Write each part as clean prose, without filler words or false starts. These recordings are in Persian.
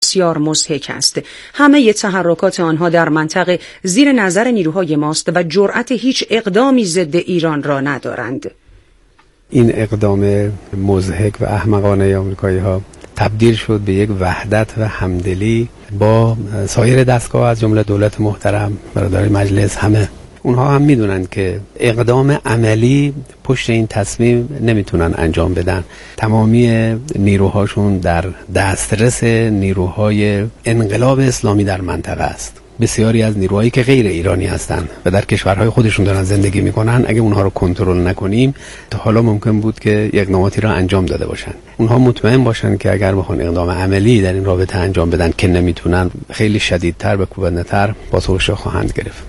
بسیار مضحک است. همه تحرکات آنها در منطقه زیر نظر نیروهای ماست و جرأت هیچ اقدامی ضد ایران را ندارند. این اقدام مضحک و احمقانه آمریکایی‌ها تبدیل شد به یک وحدت و همدلی با سایر دستگاه از جمله دولت محترم، برادران مجلس، همه اونها هم میدونن که اقدام عملی پشت این تصمیم نمیتونن انجام بدن. تمامی نیروهاشون در دسترس نیروهای انقلاب اسلامی در منطقه است. بسیاری از نیروهایی که غیر ایرانی هستند و در کشورهای خودشون دارن زندگی میکنن، اگه اونها رو کنترل نکنیم تا حالا ممکن بود که اقداماتی را انجام داده باشن. اونها مطمئن باشن که اگر بخوان اقدام عملی در این رابطه انجام بدن که نمیتونن، خیلی شدیدتر و کوبنده‌تر پاسخش خواهند گرفت.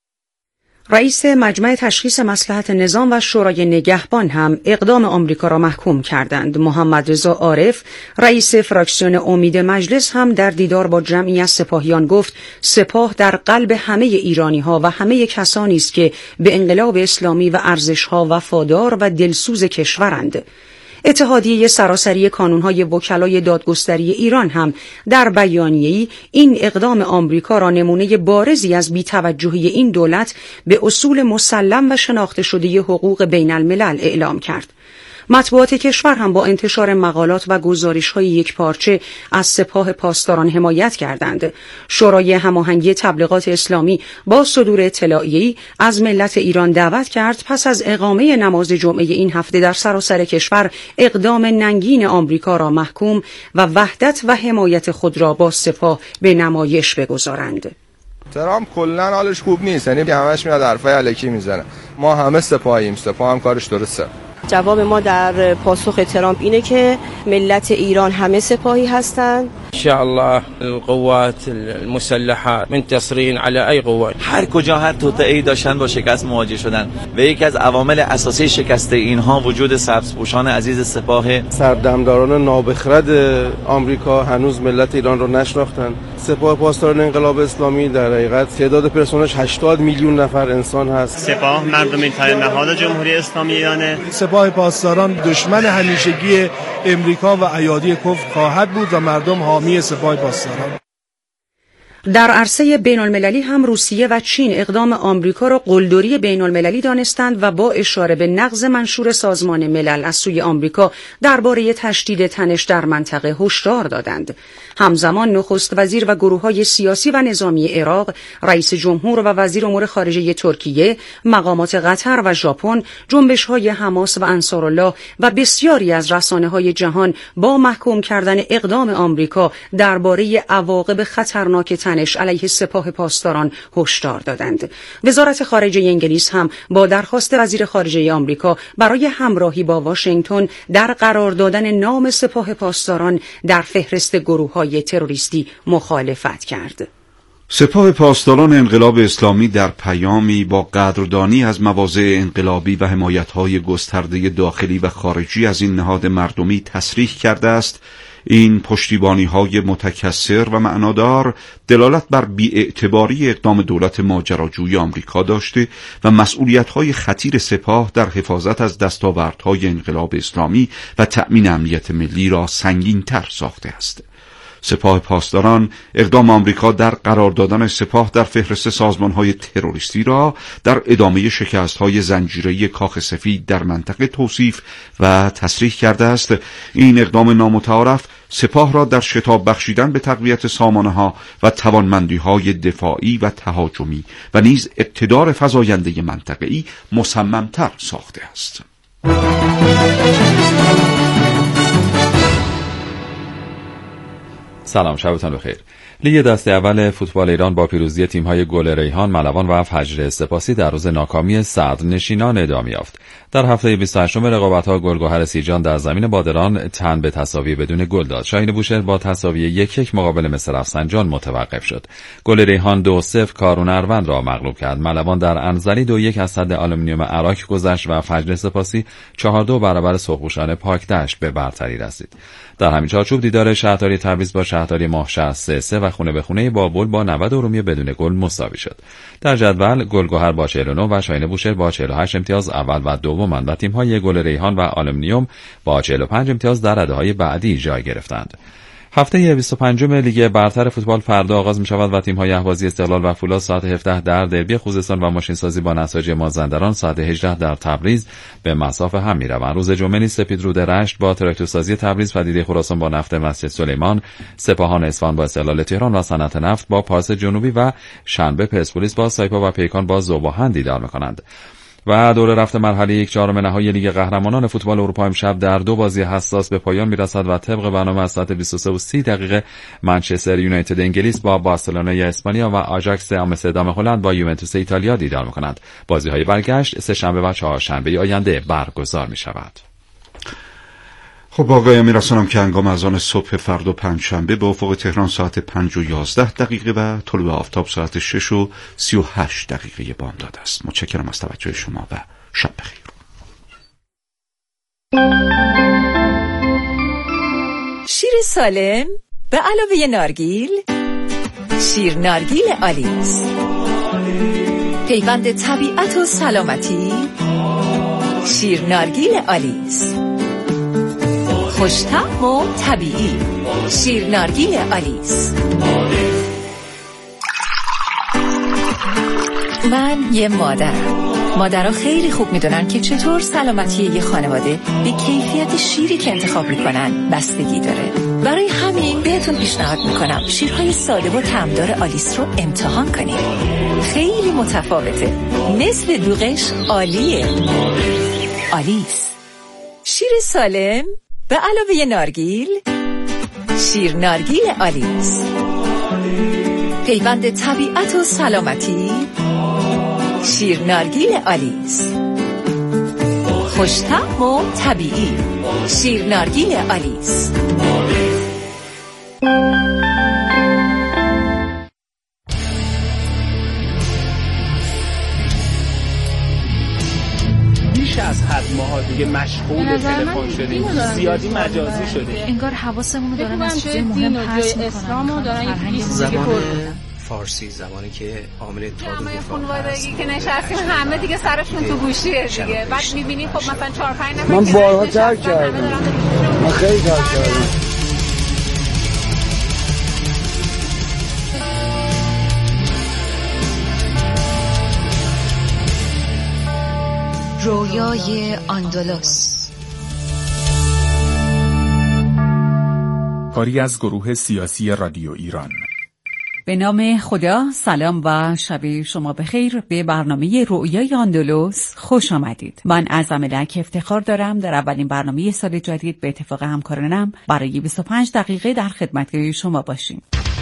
رئیس مجمع تشخیص مصلحت نظام و شورای نگهبان هم اقدام آمریکا را محکوم کردند. محمد رضا عارف، رئیس فراکسیون امید مجلس، هم در دیدار با جمعی از سپاهیان گفت سپاه در قلب همه ایرانی‌ها و همه کسانی است که به انقلاب اسلامی و ارزش‌ها وفادار و دلسوز کشورند. اتحادیه سراسری کانون‌های وکلای دادگستری ایران هم در بیانیه‌ای این اقدام آمریکا را نمونه بارزی از بی‌توجهی این دولت به اصول مسلم و شناخته شده حقوق بین الملل اعلام کرد. مطبوعات کشور هم با انتشار مقالات و گزارش‌های یکپارچه از سپاه پاسداران حمایت کردند. شورای هماهنگی تبلیغات اسلامی با صدور اطلاعیه‌ای از ملت ایران دعوت کرد پس از اقامه نماز جمعه این هفته در سراسر کشور اقدام ننگین آمریکا را محکوم و وحدت و حمایت خود را با سپاه به نمایش بگذارند. ترامپ کلاً حالش خوب نیست، یعنی همش میاد حرفای الکی میزنه. ما همه سپاهیم، سپاه هم کارش درسته. جواب ما در پاسخ ترامپ اینه که ملت ایران همه سپاهی هستند. ان شاء الله القوات المسلحه منتصرین علی ای قوه. هر کجا هر توطئه‌ای داشتن با شکست مواجه شدن و یکی از عوامل اساسی شکست اینها وجود سبزپوشان عزیز سپاه. سردمداران نابخرد آمریکا هنوز ملت ایران رو نشناختن. سپاه پاسداران انقلاب اسلامی در حقیقت تعداد پرسنلش 80 میلیون نفر انسان هست. سپاه مردم‌ترین نهاد جمهوری اسلامی ایرانه. سپاه پاسداران دشمن همیشگی امریکا و ایادی کفر خواهد بود و مردم حامی سپاه پاسداران. در عرصه بین المللی هم روسیه و چین اقدام آمریکا را قلدری بین المللی دانستند و با اشاره به نقض منشور سازمان ملل از سوی آمریکا درباره تشدید تنش در منطقه هشدار دادند. همزمان نخست وزیر و گروه‌های سیاسی و نظامی عراق، رئیس جمهور و وزیر امور خارجه ترکیه، مقامات قطر و ژاپن، جنبش‌های حماس و انصارالله و بسیاری از رسانه‌های جهان با محکوم کردن اقدام آمریکا درباره عواقب خطرناک تنش علیه سپاه پاسداران هشدار دادند. وزارت خارجه انگلیس هم با درخواست وزیر خارجه آمریکا برای همراهی با واشنگتن در قرار دادن نام سپاه پاسداران در فهرست گروه‌های تروریستی مخالفت کرد. سپاه پاسداران انقلاب اسلامی در پیامی با قدردانی از مواضع انقلابی و حمایت‌های گسترده داخلی و خارجی از این نهاد مردمی تصریح کرده است این پشتیبانی‌های متکثر و معنادار دلالت بر بی‌اعتباری اقدام دولت ماجراجوی آمریکا داشته و مسئولیت‌های خطیر سپاه در حفاظت از دستاوردهای انقلاب اسلامی و تأمین امنیت ملی را سنگین‌تر ساخته است. سپاه پاسداران اقدام آمریکا در قرار دادن سپاه در فهرست سازمان‌های تروریستی را در ادامه شکست‌های زنجیره‌ای کاخ سفید در منطقه توصیف و تصریح کرده است. این اقدام نامتعارف سپاه را در شتاب بخشیدن به تقویت سامانه‌ها و توانمندی‌های دفاعی و تهاجمی و نیز اقتدار فزاینده منطقه‌ای مصمم‌تر ساخته است. سلام، شبتان بخیر. لیگ دسته اول فوتبال ایران با پیروزی تیم‌های گل ریحان، ملوان و فجر سپاسی در روز ناکامی صدرنشینان ادامه یافت. در هفته 28 رقابت‌ها گلگهر سیجان در زمین بادران تن به تساوی بدون گل داد. شاهین بوشهر با تساوی 1-1 مقابل مصر رفسنجان متوقف شد. گل ریحان 2-0 کارون اروند را مغلوب کرد. ملوان در انزلی 2-1 از صد آلومینیوم عراق گذشت و فجر سپاسی 4-2 برابر سرخپوشان پاکدشت به برتری رسید. در همین چارچوب دیدار شهرداری تبریز با شهرداری ماهشهر 3-3 و خونه به خونه بابل با 90 ارومیه بدون گل مساوی شد. در جدول گلگهر با 49 و شاهین بوشهر با 48 امتیاز اول و دومند و تیم‌های گل ریحان و آلومینیوم با 45 امتیاز در رده‌های بعدی جای گرفتند. هفته 25 لیگ برتر فوتبال فردا آغاز می‌شود و تیم‌های اهوازی استقلال و فولاد ساعت 17 در دربی خوزستان و ماشینسازی با نساجی مازندران ساعت 18 در تبریز به مصاف هم می‌روند. روز جمعه نیز سپیدرود رشت با تراکتورسازی تبریز، پدیده خراسان با نفت مسجد سلیمان، سپاهان اصفهان با استقلال تهران و صنعت نفت با پارس جنوبی و شنبه پرسپولیس با سایپا و پیکان با ذوب‌آهن دیدار می‌کنند. و دوره رفت مرحله 1/4 نهایی لیگ قهرمانان فوتبال اروپا امشب در 2 بازی حساس به پایان میرسد و طبق برنامه از ساعت 23:30 منچستر یونایتد انگلیس با بارسلونا اسپانیا و آژاکس آمستردام هلند با یوونتوس ایتالیا دیدار می‌کنند. بازی‌های برگشت سه‌شنبه و چهارشنبه آینده برگزار می‌شود. خب آقای میرسانم که هنگام اذان صبح فردا پنجشنبه به افق تهران ساعت 5:11 و طلوع آفتاب ساعت 6:38 بامداد است. متشکرم از توجه شما و شب بخیر. شیر سالم به علاوه نارگیل، شیر نارگیل آلیس، پیوند طبیعت و سلامتی، شیر نارگیل آلیس، خوش‌طعم و طبیعی، شیر نارگیل آلیس. من یه مادرها خیلی خوب میدونن که چطور سلامتی یه خانواده به کیفیت شیری که انتخاب میکنن بستگی داره. برای همین بهتون پیشنهاد میکنم شیرهای ساده و طعمدار آلیس رو امتحان کنید. خیلی متفاوته، مثل دوغش عالیه. آلیس، شیر سالم به علاوه نارگیل، شیر نارگیل آلیس، پیوند طبیعت و سلامتی، شیر نارگیل آلیس، خوش‌طعم و طبیعی، شیر نارگیل آلیس. از حد ماها دیگه مشغول تلفن شدیم، زیادی مجازی شده. انگار حواسمون رو دارن از چیزای مهم پرس میکنن. زبان فارسی زبانی که عامل تعادل خانوادگی که نشستیم همه دیگه سرشون تو گوشیه دیگه. بعد می‌بینیم خب مثلا 4-5 نفر من بارها ترک کردم. من خیلی ترک کردم. رویای اندلس، کاری از گروه سیاسی رادیو ایران. به نام خدا، سلام و شب شما بخیر. به برنامه رویای اندلس خوش آمدید. من از ملک افتخار دارم در اولین برنامه سال جدید به اتفاق همکارانم برای 25 دقیقه در خدمت شما باشیم.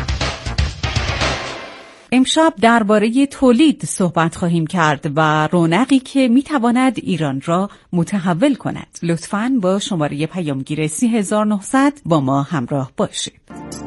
امشب درباره تولید صحبت خواهیم کرد و رونقی که میتواند ایران را متحول کند. لطفاً با شماره پیامگیر 30900 با ما همراه باشید.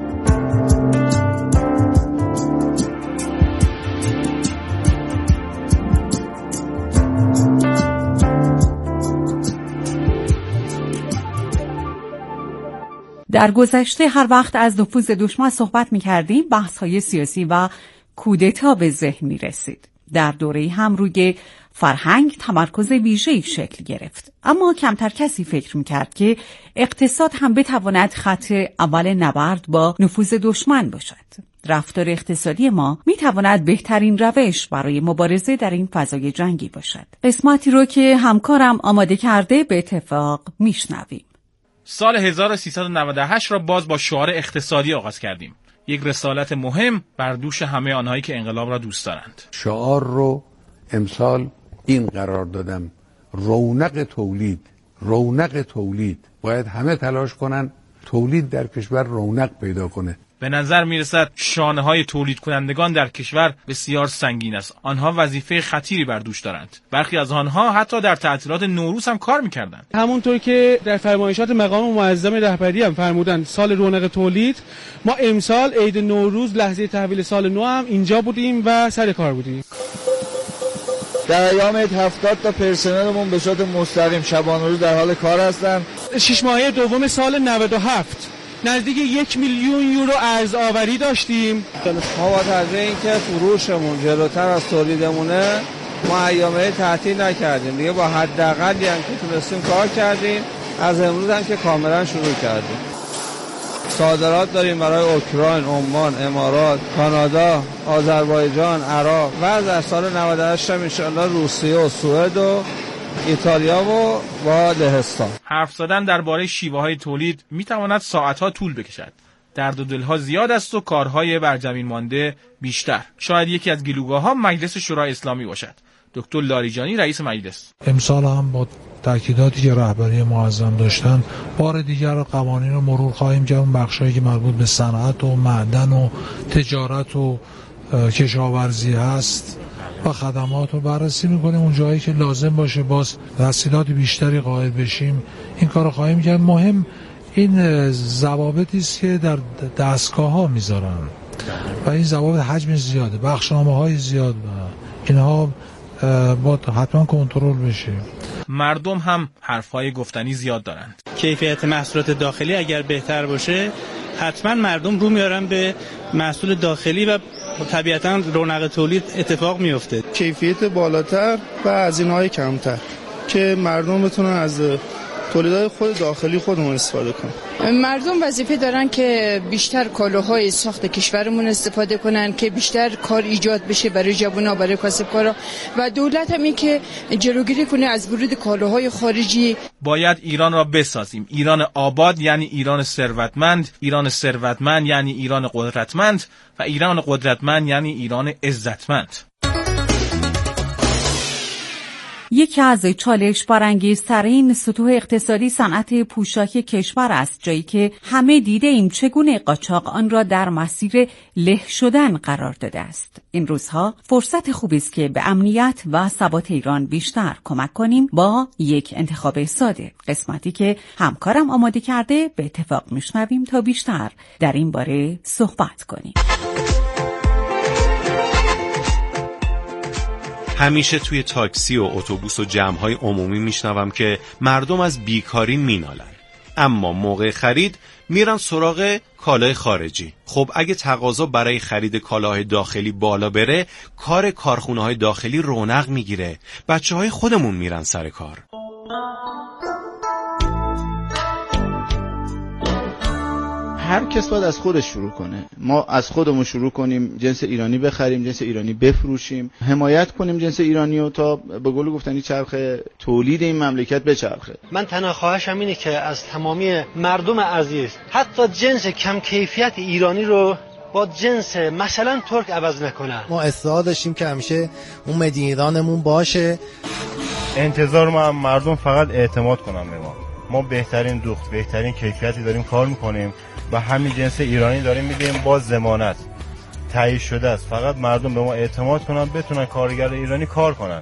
در گذشته هر وقت از نفوذ دشمن صحبت می‌کردیم، بحث‌های سیاسی و کودتا به ذهن می‌رسید. در دوره هم روی فرهنگ تمرکز ویژه‌ای شکل گرفت. اما کمتر کسی فکر می‌کرد که اقتصاد هم بتواند خط اول نبرد با نفوذ دشمن باشد. رفتار اقتصادی ما می‌تواند بهترین روش برای مبارزه در این فضای جنگی باشد. قسمتی رو که همکارم آماده کرده به اتفاق میشنویم. سال 1398 را باز با شعار اقتصادی آغاز کردیم. یک رسالت مهم بر دوش همه آنهایی که انقلاب را دوست دارند. شعار رو امسال این قرار دادم: رونق تولید. رونق تولید. باید همه تلاش کنن تولید در کشور رونق پیدا کنه. به نظر میرسد شانه های تولید کنندگان در کشور بسیار سنگین است. آنها وظیفه خطیری بر دوش دارند. برخی از آنها حتی در تعطیلات نوروز هم کار میکردند. همونطور که در فرمایشات مقام معظم رهبری هم فرمودن سال رونق تولید، ما امسال عید نوروز لحظه تحویل سال نو هم اینجا بودیم و سر کار بودیم. در ایام 70 تا پرسنلمون به صورت مستقیم شبانه روز در حال کار هستن. 6 ماهه دوم سال 97 نزدیک 1 میلیون یورو ارزآوری داشتیم. ما با توجه اینکه فروشمون جلوتر از تولیدمونه، ما ایامه تعطیل نکردیم دیگه، با حداقلی هم که تونستیم کار کردیم. از امروز هم که کاملا شروع کردیم. صادرات داریم برای اوکراین، عمان، امارات، کانادا، آذربایجان، عراق و در سال 98 هم انشاءالله روسیه و سوئد و ایتالیا و لهستان. حرف زدن درباره شیوه‌های تولید میتواند ساعت‌ها طول بکشد. درد و دلها زیاد است و کارهای بر زمین مانده بیشتر. شاید یکی از گلوگاه‌ها مجلس شورای اسلامی باشد. دکتر لاریجانی رئیس مجلس: امسال هم با تاکیداتی که رهبری معظم داشتن بار دیگر قوانین رو مرور خواهیم کرد. اون بخشایی که مربوط به صنعت و معدن و تجارت و کشاورزی هست و خدمات رو بررسی میکنیم. اون جایی که لازم باشه باز تسهیلات بیشتری قائل بشیم این کارو خواهیم کرد. مهم این ضوابطی است که در دستگاه‌ها میذارن و این ضوابط حجم زیاده، بخشنامه‌های زیاد، اینها باید حتما کنترل بشه. مردم هم حرفهای گفتنی زیاد دارند. کیفیت محصولات داخلی اگر بهتر باشه حتما مردم رو میارن به محصول داخلی و طبیعتا رونق تولید اتفاق میفته. کیفیت بالاتر و هزینه‌های کمتر که مردم بتونن از تولیدات خود داخلی خودمون استفاده کنن. مردم وظیفه دارن که بیشتر کالاهای ساخت کشورمون استفاده کنن که بیشتر کار ایجاد بشه برای جوونا، برای کسبکارا و دولت هم این که جلوگیری کنه از ورود کالاهای خارجی. باید ایران را بسازیم. ایران آباد یعنی ایران ثروتمند، ایران ثروتمند یعنی ایران قدرتمند و ایران قدرتمند یعنی ایران عزتمند. یکی از چالش برانگیزترین سطوح اقتصادی صنعت پوشاک کشور است، جایی که همه دیده ایم چگونه قاچاق آن را در مسیر له شدن قرار داده است. این روزها فرصت خوبی است که به امنیت و ثبات ایران بیشتر کمک کنیم با یک انتخاب ساده. قسمتی که همکارم آماده کرده به اتفاق میشنویم تا بیشتر در این باره صحبت کنیم. همیشه توی تاکسی و اتوبوس و جمع‌های عمومی میشنوم که مردم از بیکاری مینالن، اما موقع خرید میرن سراغ کالای خارجی. خب اگه تقاضا برای خرید کالاهای داخلی بالا بره، کار کارخونه‌های داخلی رونق میگیره، بچه‌های خودمون میرن سر کار. هر کس باید از خودش شروع کنه. ما از خودمون شروع کنیم، جنس ایرانی بخریم، جنس ایرانی بفروشیم، حمایت کنیم جنس ایرانی رو تا به قول گفتنی چرخه تولید این مملکت بچرخه. من تنها خواهشم اینه که از تمامی مردم عزیز حتی جنس کم کیفیت ایرانی رو با جنس مثلا ترک عوض نکنن. ما اصرار داشتیم که همیشه اون مدین ایرانمون باشه. انتظار ما مردم فقط اعتماد کنن به ما بهترین دوخت، بهترین کیفیتی داریم کار میکنیم و همین جنس ایرانی داریم میدیم با ضمانت تایید شده است. فقط مردم به ما اعتماد کنن، بتونن کارگر ایرانی کار کنن.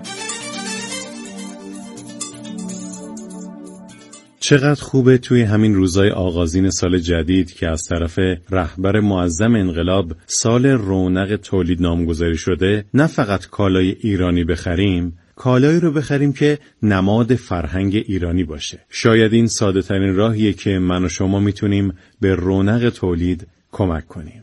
چقدر خوبه توی همین روزای آغازین سال جدید که از طرف رهبر معظم انقلاب سال رونق تولید نامگذاری شده، نه فقط کالای ایرانی بخریم، کالایی رو بخریم که نماد فرهنگ ایرانی باشه. شاید این ساده ترین راهیه که من و شما میتونیم به رونق تولید کمک کنیم.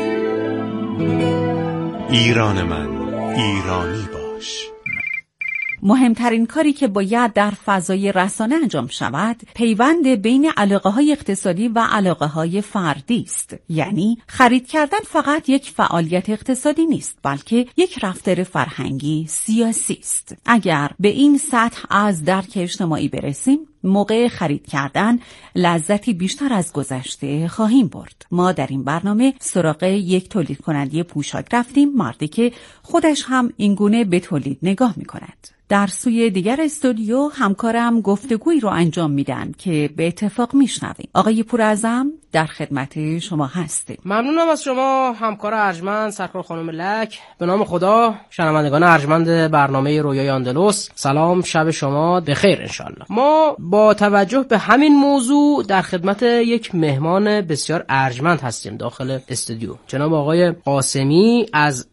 ایران من، ایرانی باش. مهمترین کاری که باید در فضای رسانه انجام شود، پیوند بین علاقه‌های اقتصادی و علاقه‌های فردی است. یعنی خرید کردن فقط یک فعالیت اقتصادی نیست، بلکه یک رفتار فرهنگی سیاسی است. اگر به این سطح از درک اجتماعی برسیم، موقع خرید کردن لذتی بیشتر از گذشته خواهیم برد. ما در این برنامه سراغ یک تولید کننده پوشاک رفتیم، مردی که خودش هم این گونه به تولید نگاه می کند. در سوی دیگر استودیو همکارم گفتگویی رو انجام میدن که به اتفاق میشنویم. آقای پوراعظم در خدمت شما هستیم. ممنونم از شما همکار ارجمند سرکار خانم لک. به نام خدا، شنوندگان ارجمند برنامه رویای اندلس، سلام، شب شما بخیر انشالله. ما با توجه به همین موضوع در خدمت یک مهمان بسیار ارجمند هستیم داخل استودیو، جناب آقای قاسمی از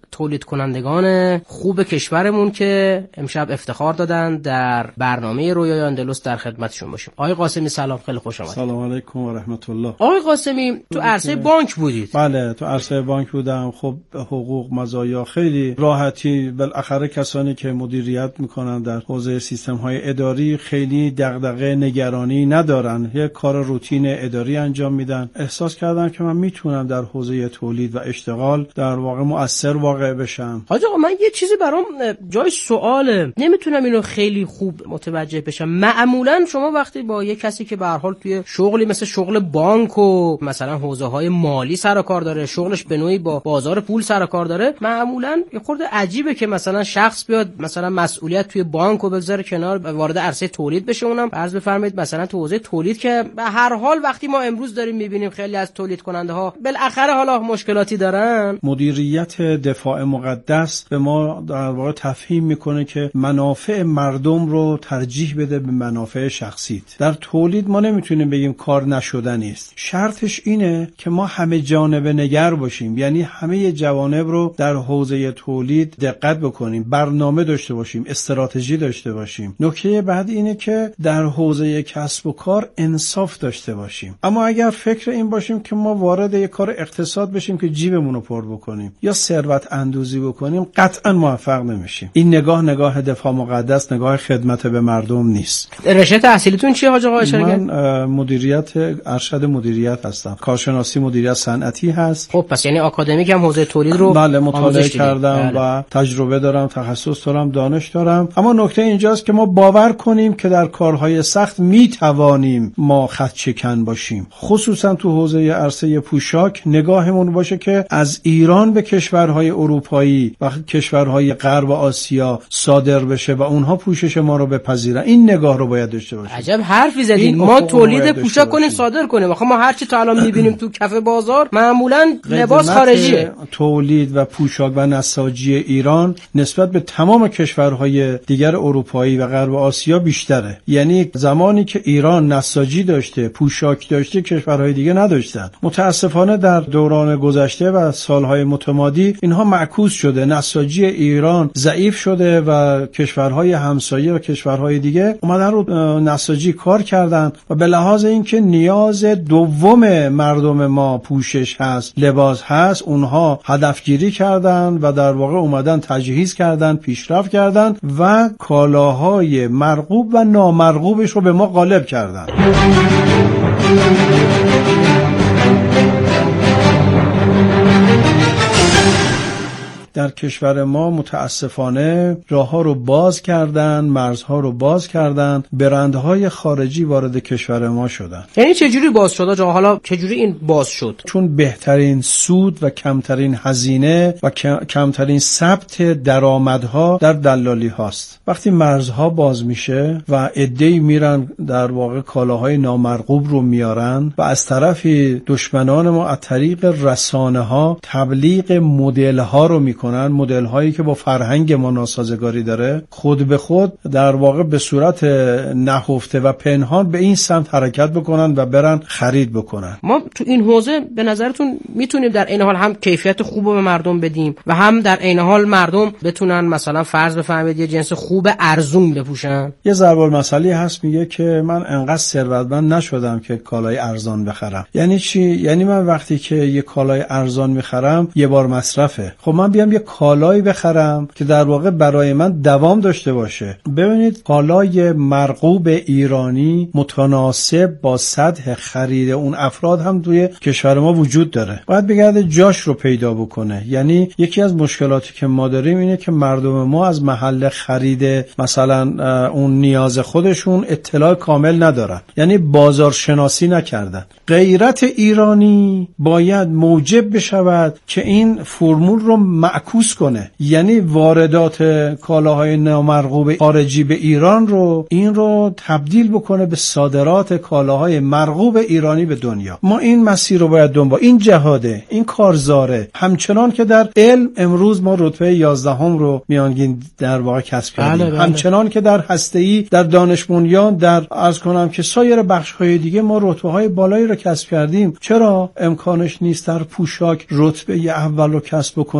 تولید کنندگان خوب کشورمون که امشب افتخار دادن در برنامه رویای اندلس در خدمتشون باشیم. آقای قاسمی سلام، خیلی خوش آمدید. سلام علیکم و رحمت الله. آقای قاسمی تو عرصه بانک بودید؟ بله تو عرصه بانک بودم. خب حقوق، مزایا، خیلی راحتی. بالاخره کسانی که مدیریت میکنن در حوزه سیستم های اداری خیلی دغدغه نگرانی ندارن، یک کار روتین اداری انجام میدن. احساس کردم که من میتونم در حوزه تولید و اشتغال در واقع مؤثر واقع بشم. حاج آقا من یه چیزی برام جای سواله، نمیتونم اینو خیلی خوب متوجه بشم. معمولا شما وقتی با یه کسی که به هر حال توی شغلی مثل شغل بانک و مثلا حوزه های مالی سر و کار داره، شغلش به نوعی با بازار پول سر و کار داره، معمولا یه خورده عجیبه که مثلا شخص بیاد مثلا مسئولیت توی بانک رو بذاره کنار، وارد عرصه تولید بشه. اونم فرض بفرمایید مثلا تو حوزه تولید که به هر حال وقتی ما امروز داریم میبینیم خیلی از تولید کننده ها بالاخره حالا مشکلاتی دارن. مدیریت دفاع مقدس به ما در واقع تفهیم میکنه که منافع مردم رو ترجیح بده به منافع شخصیت. در تولید ما نمیتونیم بگیم کار نشدنی است. شرطش اینه که ما همه جانبه نگر باشیم، یعنی همه جوانب رو در حوزه تولید دقت بکنیم، برنامه داشته باشیم، استراتژی داشته باشیم. نکته بعد اینه که در حوزه کسب و کار انصاف داشته باشیم. اما اگر فکر این باشیم که ما وارد یک کار اقتصاد بشیم که جیبمون رو پر بکنیم یا ثروت اندوزی بکنیم، قطعا موفق نمیشیم. این نگاه دفاع مقدس، نگاه خدمت به مردم نیست. رشته تحصیلیتون چیه حاج آقا؟ من مدیریت ارشد مدیریت هستم. کارشناسی مدیریت صنعتی هست. خب پس یعنی آکادمیک هم حوزه تولید رو بله مطالعه کردم و تجربه دارم، تخصص دارم، دانش دارم. اما نکته اینجاست که ما باور کنیم که در کارهای سخت میتوانیم ما خط چکن باشیم. خصوصا تو حوزه عرصه پوشاک نگاهمون باشه که از ایران به کشورهای اروپایی و کشورهای غرب آسیا صادر بشه و اونها پوشش ما رو بپذیرن. این نگاه رو باید داشته باشیم. عجب حرفی زدین. ما تولید پوشاک کنیم صادر کنیم. آخه ما هر چی تا الان می‌بینیم تو کف بازار معمولاً لباس خارجیه. تولید و پوشاک و نساجی ایران نسبت به تمام کشورهای دیگر اروپایی و غرب آسیا بیشتره. یعنی زمانی که ایران نساجی داشته، پوشاک داشته، کشورهای دیگه نداشتن. متاسفانه در دوران گذشته و سالهای متمادی اینها معکوس شده. نساجی ایران ضعیف شده و کشورهای همسایه و کشورهای دیگه اومدن رو نساجی کار کردن و به لحاظ اینکه نیاز دوم مردم ما پوشش هست، لباس هست، اونها هدفگیری کردن و در واقع اومدن تجهیز کردن، پیشرفت کردن و کالاهای مرغوب و نامرغوبش رو به ما غالب کردن. در کشور ما متاسفانه راه‌ها رو باز کردن، مرزها رو باز کردن، برندهای خارجی وارد کشور ما شدن. یعنی چجوری باز شد آقا؟ حالا چجوری این باز شد؟ چون بهترین سود و کمترین هزینه و کمترین ثبت درآمدها در دلالی هاست. وقتی مرزها باز میشه و عده‌ای میرن در واقع کالاهای نامرغوب رو میارن و از طرفی دشمنان ما از طریق رسانه‌ها تبلیغ مدل‌ها رو میکنن، مدل هایی که با فرهنگ ما ناسازگاری داره، خود به خود در واقع به صورت نهفته و پنهان به این سمت حرکت بکنن و برن خرید بکنن. ما تو این حوزه به نظرتون میتونیم در این حال هم کیفیت خوب به مردم بدیم و هم در این حال مردم بتونن مثلا فرض بفهمید یه جنس خوب ارزون بپوشن؟ یه ضرب المثلی هست میگه که من انقدر ثروتمند نشدم که کالای ارزان بخرم. یعنی چی؟ یعنی من وقتی که یه کالای ارزان میخرم یه بار مصرفه. خب من بیام یه کالایی بخرم که در واقع برای من دوام داشته باشه. ببینید کالای مرغوب ایرانی متناسب با سطح خرید اون افراد هم توی کشور ما وجود داره. باید بگرده جاش رو پیدا بکنه. یعنی یکی از مشکلاتی که ما داریم اینه که مردم ما از محل خرید مثلا اون نیاز خودشون اطلاع کامل ندارن. یعنی بازار شناسی نکردن. غیرت ایرانی باید موجب بشود که این فرمول رو معکوس کنه. یعنی واردات کالاهای نامرغوب خارجی به ایران رو این رو تبدیل بکنه به صادرات کالاهای مرغوب ایرانی به دنیا. ما این مسیر رو باید دنبال، این جهاده، این کارزاره. همچنان که در علم امروز ما رتبه 11 رو میانگین در واقع کسب کردیم. بله. همچنان که در هسته‌ای، در دانش بنیان، در عرض کنم که سایر بخش‌های دیگه ما رتبه‌های بالایی رو کسب کردیم. چرا امکانش نیست در پوشاک رتبه اول رو کسب کنیم؟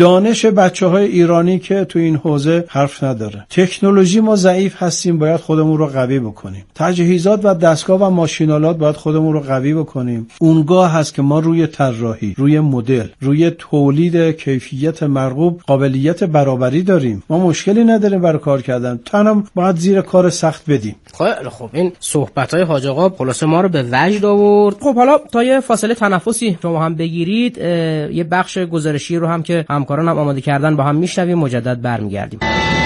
دانش بچه‌های ایرانی که تو این حوزه حرف نداره. تکنولوژی ما ضعیف هستیم، باید خودمون رو قوی بکنیم. تجهیزات و دستگاه و ماشینالات باید خودمون رو قوی بکنیم. اونگاه هست که ما روی طراحی، روی مدل، روی تولید کیفیت مرغوب قابلیت برابری داریم. ما مشکلی نداریم برای کار کردن، تنم باید زیر کار سخت بدیم. خب این صحبت‌های حاج آقا خلاصه ما رو به وجد آورد. خب حالا تا یه فاصله تنفسی شما هم بگیرید، یه بخش گزارشی رو هم که همکاران هم آماده کردن با هم میشنویم، مجدد برمیگردیم.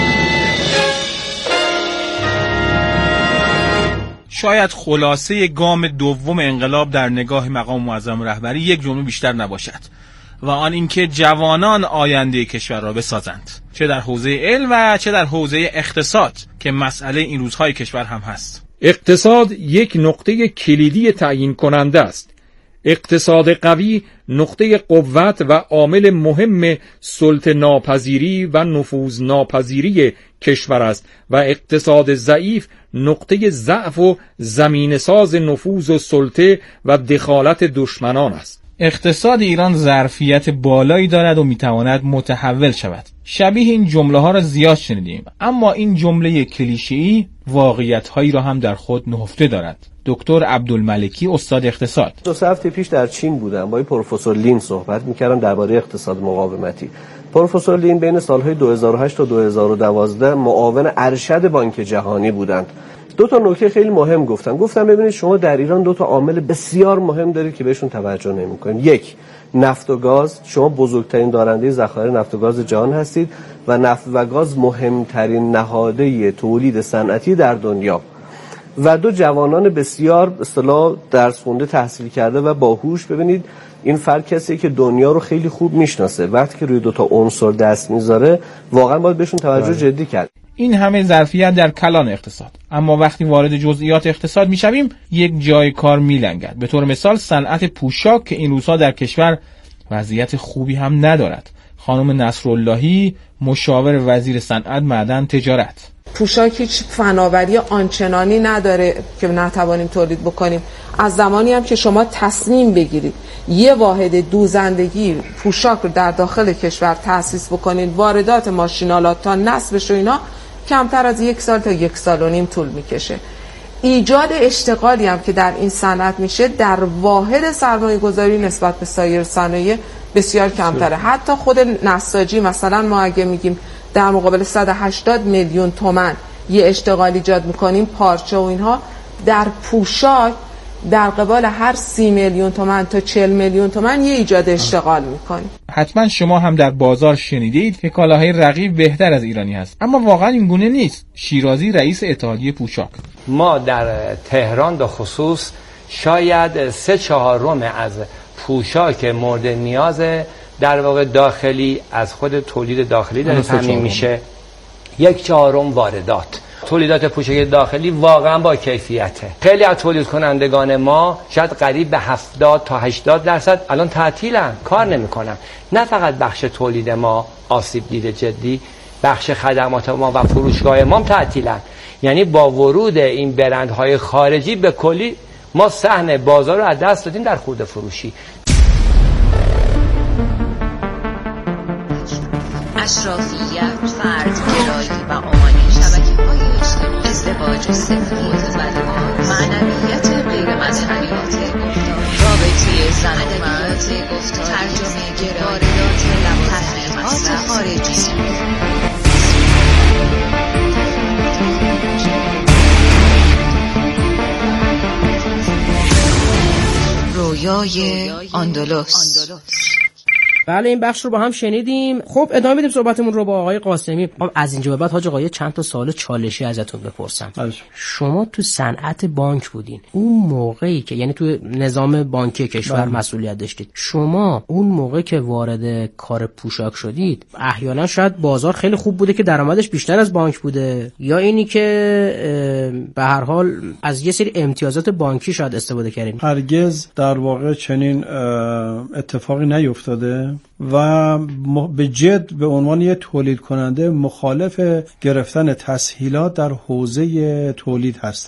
شاید خلاصه گام دوم انقلاب در نگاه مقام معظم رهبری یک جمله بیشتر نباشد و آن اینکه جوانان آینده کشور را بسازند، چه در حوزه علم و چه در حوزه اقتصاد که مسئله این روزهای کشور هم هست. اقتصاد یک نقطه کلیدی تعیین کننده است. اقتصاد قوی نقطه قوت و عامل مهم سلطه ناپذیری و نفوذ ناپذیری کشور است و اقتصاد ضعیف نقطه ضعف و زمینه ساز نفوذ و سلطه و دخالت دشمنان است. اقتصاد ایران ظرفیت بالایی دارد و میتواند متحول شود. شبیه این جمله ها را زیاد شنیدیم، اما این جمله کلیشه‌ای واقعیت‌هایی را هم در خود نهفته دارد. دکتر عبدالملکی استاد اقتصاد. 2 هفته پیش در چین بودم، با پروفسور لین صحبت می‌کردم درباره اقتصاد مقاومتی. پروفسور لین بین سال‌های 2008 تا 2012 معاون ارشد بانک جهانی بودند. 2 نکته خیلی مهم گفتم ببینید شما در ایران 2 عامل بسیار مهم دارید که بهشون توجه نمی‌کنید. یک، نفت و گاز. شما بزرگترین دارنده ذخایر نفت و گاز جهان هستید و نفت و گاز مهمترین نهاده تولید صنعتی در دنیا. و 2 جوانان بسیار اصطلاح درس خونده، تحصیل کرده و باهوش. ببینید این فرد کسی که دنیا رو خیلی خوب میشناسه، وقتی که روی 2 عنصر دست میذاره واقعا باید بهشون توجه جدی کرد. این همه ظرفیت در کلان اقتصاد، اما وقتی وارد جزئیات اقتصاد میشویم یک جای کار میلنگد. به طور مثال صنعت پوشاک که این روزها در کشور وضعیت خوبی هم ندارد. خانم نصراللهی مشاور وزیر صنعت، معدن، تجارت: پوشاک هیچ فناوری آنچنانی نداره که نتوانیم تولید بکنیم. از زمانی هم که شما تصمیم بگیرید یه واحد دوزندگی پوشاک رو در داخل کشور تأسیس بکنید، واردات ماشینالات تا نصبش و اینا کمتر از 1 سال تا 1.5 سال طول میکشه. ایجاد اشتغالی هم که در این صنعت میشه در واحد سرمایه گذاری نسبت به سایر صنایع بسیار کمتره. حتی خود نساجی مثلا ما اگه میگیم در مقابل 180 میلیون تومان یه اشتغال ایجاد میکنیم، پارچه و اینها، در پوشاک در قبال هر 30 میلیون تومان تا 40 میلیون تومان یه ایجاد اشتغال میکنیم. حتما شما هم در بازار شنیدید که کالاهای رقیب بهتر از ایرانی هست، اما واقعا این گونه نیست. شیرازی، رئیس اتحادیه پوشاک: ما در تهران به خصوص شاید 3/4 از پوشاک مورد نیاز در واقع داخلی از خود تولید داخلی داره تامین میشه، 1/4 واردات. تولیدات پوشاک داخلی واقعا با کیفیته. خیلی از تولید کنندگان ما شاید قریب به 70 تا 80% الان تعطیلن، کار نمیکنن. نه فقط بخش تولید ما آسیب دیده جدی، بخش خدمات ما و فروشگاه ما هم تعطیلن. یعنی با ورود این برندهای خارجی به کلی ما سهم بازار رو از دست دادیم در خرده فروشی. اشرافیت، فردگرایی و آمانی، شبکه‌های اجتماعی، ازدواج سفید، معنویت غیر مذهبی، رابطه زن و مرد، ترجمه گرایی، تحریمات خارجی. رویای اندلس. بله این بخش رو با هم شنیدیم. خب ادامه بدیم صحبتمون رو با آقای قاسمی. از اینجا به بعد حاج آقای چند تا سوال چالشی ازتون بپرسم. شما تو صنعت بانک بودین، اون موقعی که یعنی تو نظام بانکی کشور مسئولیت داشتید، شما اون موقع که وارد کار پوشاک شدید احیانا شاید بازار خیلی خوب بوده که درآمدش بیشتر از بانک بوده، یا اینی که به هر حال از یه سری امتیازات بانکی شاید استفاده کردین؟ هرگز در واقع چنین اتفاقی نیفتاده و به جد به عنوان یه تولید کننده مخالف گرفتن تسهیلات در حوزه تولید هستم.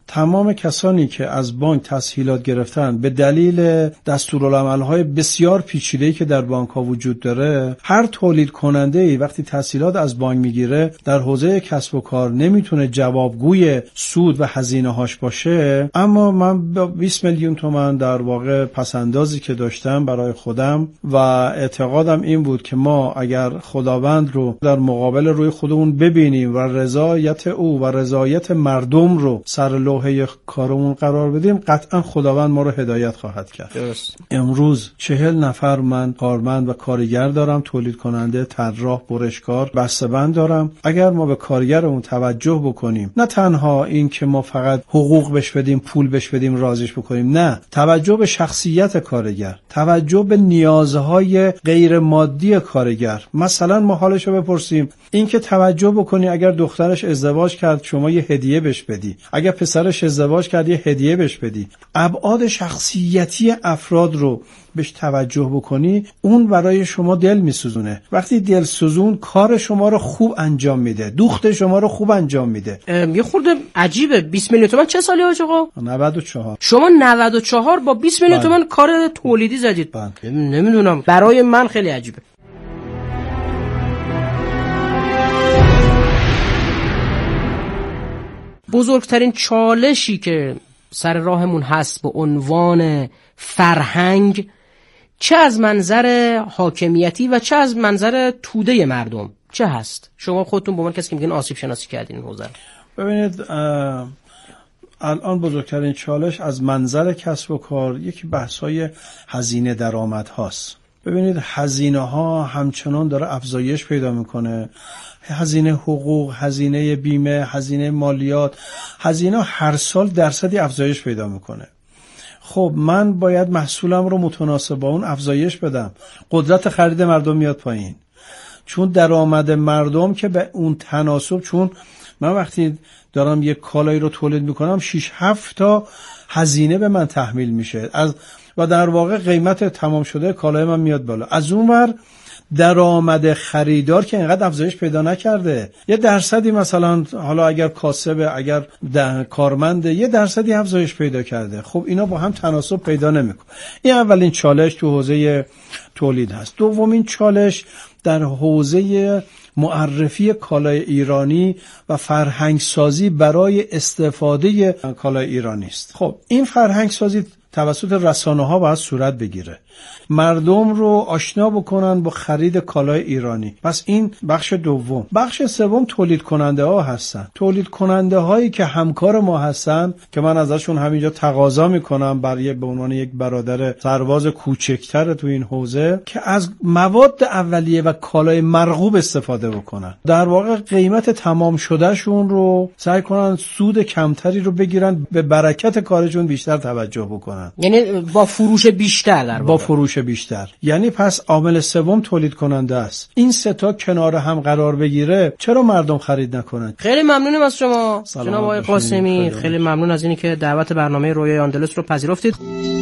تمام کسانی که از بانک تسهیلات گرفتن به دلیل دستورالعمل‌های بسیار پیچیده‌ای که در بانک‌ها وجود داره، هر تولید کننده‌ای وقتی تسهیلات از بانک میگیره در حوزه کسب و کار نمیتونه جوابگوی سود و هزینه‌هاش باشه. اما من با 20 میلیون تومان در واقع پسندازی که داشتم برای خودم و اعتقادم این بود که ما اگر خداوند رو در مقابل روی خودمون ببینیم و رضایت او و رضایت مردم رو سر لوحه کارمون قرار بدیم، قطعا خداوند ما رو هدایت خواهد کرد. درست. امروز 40 نفر من کارمند و کارگر دارم، تولید کننده، طراح، برشکار، بسته‌بند دارم. اگر ما به کارگرمون توجه بکنیم، نه تنها این که ما فقط حقوق بهش بدیم، پول بهش بدیم، رازیش بکنیم، نه، توجه به شخصیت کارگر، توجه به نیازهای غیر مادی کارگر. مثلا ما حالشو بپرسیم، این که توجه بکنی اگر دخترش ازدواج کرد شما یه هدیه بهش بدی، اگر پسرش ازدواج کرد یه هدیه بهش بدی. ابعاد شخصیتی افراد رو بهش توجه بکنی، اون برای شما دل میسوزونه. وقتی دل سوزون کار شما رو خوب انجام میده، دوخت شما رو خوب انجام میده. یه خورده عجیبه. 20 میلیون تومان چه سالی آج آقا؟ 94. شما 94 با 20 میلیون تومان کار تولیدی زدید. نمیدونم، برای من خیلی عجیبه. بزرگترین چالشی که سر راهمون هست به عنوان فرهنگ، چه از منظر حاکمیتی و چه از منظر توده مردم، چه هست؟ شما خودتون به عنوان کسی که میگین آسیب شناسی کردین این حوزه. ببینید، الان بزرگترین چالش از منظر کسب و کار یکی بحث‌های هزینه درآمد هاست. ببینید هزینه ها همچنان داره افزایش پیدا میکنه. هزینه حقوق، هزینه بیمه، هزینه مالیات، هزینه هر سال درصدی افزایش پیدا میکنه. خب من باید محصولم رو متناسب با اون افزایش بدم. قدرت خرید مردم میاد پایین، چون درآمد مردم که به اون تناسب، چون من وقتی دارم یک کالایی رو تولید میکنم 6-7 تا هزینه به من تحمیل میشه و در واقع قیمت تمام شده کالای من میاد بالا. از اون ور درآمد خریدار که اینقدر افزایش پیدا نکرده، یه درصدی مثلا حالا اگر کاسبه، اگر کارمنده، یه درصدی افزایش پیدا کرده. خب اینا با هم تناسب پیدا نمیکنه. این اولین چالش تو حوزه تولید هست. دومین چالش در حوزه معرفی کالای ایرانی و فرهنگ سازی برای استفاده کالای ایرانی است. خب این فرهنگ سازی توسط رسانه‌ها باید صورت بگیره، مردم رو آشنا بکنن با خرید کالای ایرانی. پس این بخش دوم. بخش سوم تولید کننده ها هستن. تولید کننده هایی که همکار ما هستن که من ازشون همینجا تقاضا میکنم برای به عنوان یک برادر سرباز کوچکتر تو این حوزه که از مواد اولیه و کالای مرغوب استفاده بکنن. در واقع قیمت تمام شده شون رو سعی کنن سود کمتری رو بگیرن، به برکت کارشون بیشتر توجه بکنن. یعنی با فروش بیشتر، در واقع با فروش بیشتر. یعنی پس عامل سوم تولید کننده است. این سه تا کنار هم قرار بگیره، چرا مردم خرید نکنن؟ خیلی ممنونم از شما جناب آقای قاسمی. خیلی ممنون از اینی که دعوت برنامه رویای آندلس رو پذیرفتید.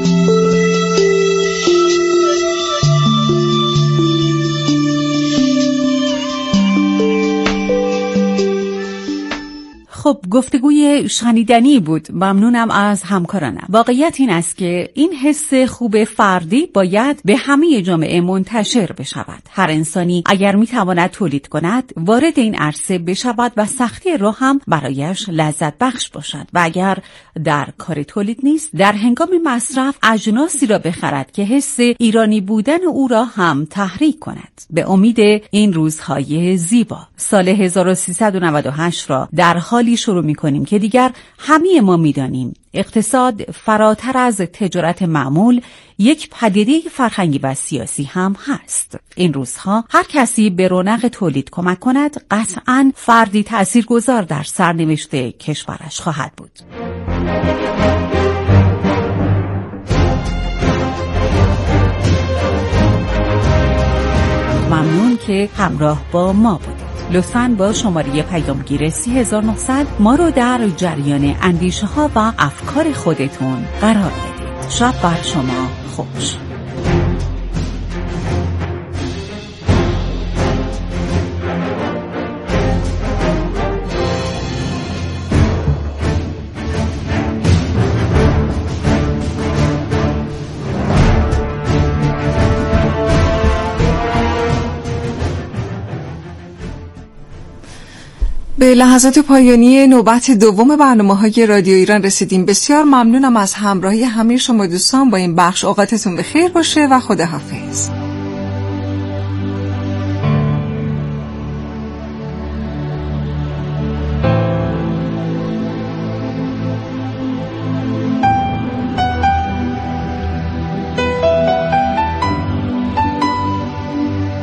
خب گفتگوی شنیدنی بود. ممنونم از همکارانم. واقعیت این است که این حس خوب فردی باید به همه جامعه منتشر بشود. هر انسانی اگر میتواند تولید کند وارد این عرصه بشود و سختی راه هم برایش لذت بخش باشد و اگر در کار تولید نیست در هنگام مصرف اجناسی را بخرد که حس ایرانی بودن او را هم تحریک کند. به امید این روزهای زیبا سال 1398 را در حالی شروع می‌کنیم که دیگر همه ما می‌دانیم اقتصاد فراتر از تجارت معمول یک پدیده فرهنگی و سیاسی هم هست. این روزها هر کسی به رونق تولید کمک کند قطعاً فردی تأثیرگذار در سرنوشت کشورش خواهد بود. ممنون که همراه با ما بودید. لطفاً با شماره پیامگیر 3900 ما رو در جریان اندیشه ها و افکار خودتون قرار بدید. شب بر شما خوش. به لحظات پایانی نوبت دوم برنامه‌های رادیو ایران رسیدیم. بسیار ممنونم از همراهی همه شما دوستان با این بخش. اوقاتتون بخیر باشه و خداحافظ.